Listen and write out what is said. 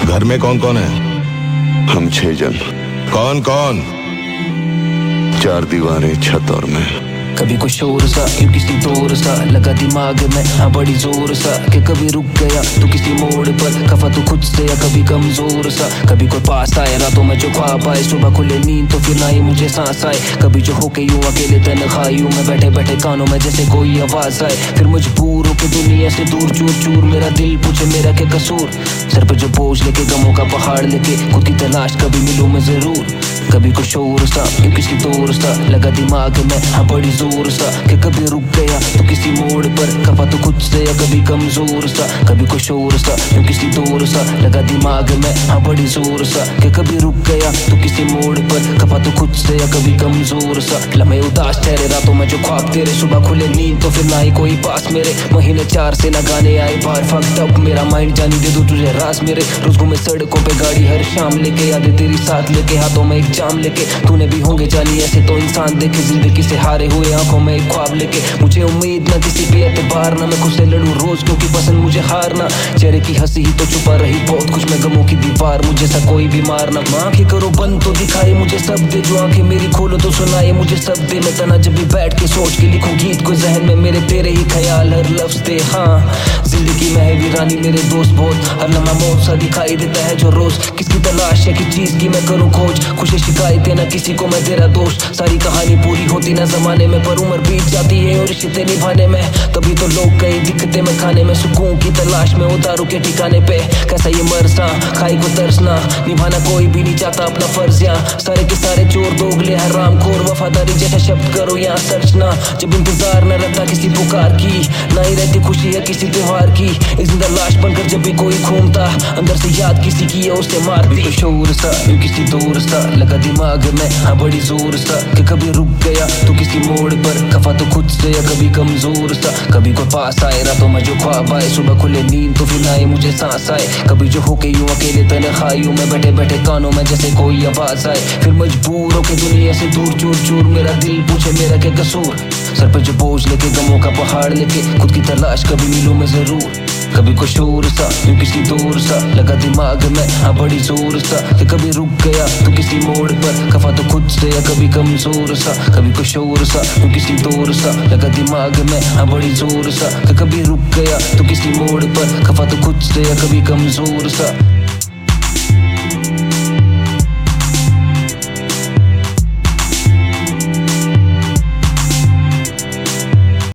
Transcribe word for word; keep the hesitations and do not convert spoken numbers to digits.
घर में कौन कौन है? हम छह जन। कौन कौन? चार दीवारें, छत और मैं। कभी कुछ शोर सा क्यों किसी दौर सा लगा दिमाग में, हाँ बड़ी जोर सा कि कभी रुक गया तो किसी मोड़ पर, खफा तो खुद से या कभी कमजोर सा। कभी कोई पास आए रातों में जो ख्वाब आए, सुबह खुले नींद तो फिर ना ही मुझे सांस आए। कभी जो होके यूं अकेले तन्हाइयों में बैठे बैठे कानों में जैसे कोई आवाज आए, फिर मजबूर होके दुनिया से दूर चूर चूर मेरा दिल पूछे मेरा क्या कसूर। सर पे जो बोझ लेके गमों का पहाड़ लेके खुद की तलाश कभी मिलूं मैं जरूर। कभी कुछ शोर सा क्यों किसी दौर सा लगा दिमाग में, हाँ बड़ी जोर सा कि कभी रुक गया तो किसी मोड़ पर, खफा तो खुद से या कभी कमजोर सा। कभी कुछ शोर सा क्यों किसी दौर सा लगा दिमाग में, हाँ बड़ी जोर सा कि कभी रुक गया तो किसी मोड़ पर, खफा तो खुद से या कभी कमजोर सा। लम्हे उदास ठहरे रातों में जो ख्वाब तेरे, सुबह खुले नींद तो फिर ना ही कोई पास मेरे। महीने चार से ना गाने आए बाहर, फक्ड अप मेरा माइंड, जानी दे दूं तुझे राज मेरे। रोज घूमे सड़कों पे गाड़ी हर शाम लेके, यादें तेरी साथ लेके, हाथों में एक जाम लेके। तूने भी होंगे जानी ऐसे तो इंसान देखे, जिंदगी से हारे हुए आंखों में एक ख्वाब लेके। मुझे उम्मीद ना किसी पे एतबार ना, मैं खुद से लड़ूं रोज क्योंकि पसंद मुझे हारना। चेहरे की हंसी ही तो छुपा रही बहुत कुछ में गमों की दीवार, मुझे सा कोई भी मारना। आंखें करो बंद तो दिखाए मुझे सब दे, जो आंखें मेरी खोलो तो सुनाए मुझे सब दे। मैं तना जब भी बैठ के सोच के लिखूं गीत को, जहन में मेरे तेरे ही ख्याल हर लफ्ज दे। हाँ जिंदगी में है वीरानी मेरे दोस्त बहुत, हर लम्हा मौत सा दिखाई देता है जो रोज। किसकी तलाश है किस चीज की मैं करूं खोज, खुशी शिकायतें ना किसी को मैं तेरा दोस्त। सारी कहानी पूरी होती ना जमाने में, पर उम्र बीत जाती है और रिश्ते निभाने में। तभी तो लोग कई दिक्कतें में खाने में, सुकून की तलाश में उतारू के ठिकाने पे। कैसा ये मरसा खाई को तरसना, निभाना कोई भी नहीं चाहता अपना फर्ज। यहाँ सारे के सारे चोर दोगले हराम खोर, वफादारी जैसा शब्द करो यहाँ सर्चना। जब इंतजार न रहता किसी पुकार की, ना ही रहती खुशी है किसी त्योहार की। एक जिंदा लाश बनकर जब भी कोई घूमता, अंदर से याद किसी की है उसे मारती। तो शोर सा यूं किसी दूर सा लगा दिमाग में, हाँ बड़ी जोर सा कि कभी रुक गया तो किसी मोड़ पर, खफा तो खुद से या कभी कमजोर सा। कभी कोई पास आए रातों में जो ख्वाब आए, सुबह खुले नींद तो फिर ना ही मुझे सांस आए। कभी जो होके यूं अकेले तन्हाइयों में बैठे बैठे कानों में जैसे कोई आवाज आए, फिर मजबूर होके दुनिया से दूर चूर चूर मेरा दिल पूछे मेरा क्या कसूर। सर पे जो बोझ लेके गमों का पहाड़ लेके खुद की तलाश कभी मिलूं मैं जरूर। कभी कुछ शोर सा यूं किसी दूर सा लगा दिमाग में, हाँ बड़ी जोर सा कि कभी रुक गया तो किसी मोड़ पर, खफा तो खुद से या कभी कमजोर सा। कभी कुछ शोर सा यूं किसी दूर सा लगा दिमाग में, हाँ बड़ी जोर सा कि कभी रुक गया तो किसी मोड़ पर, खफा तो खुद से या कभी कमजोर सा।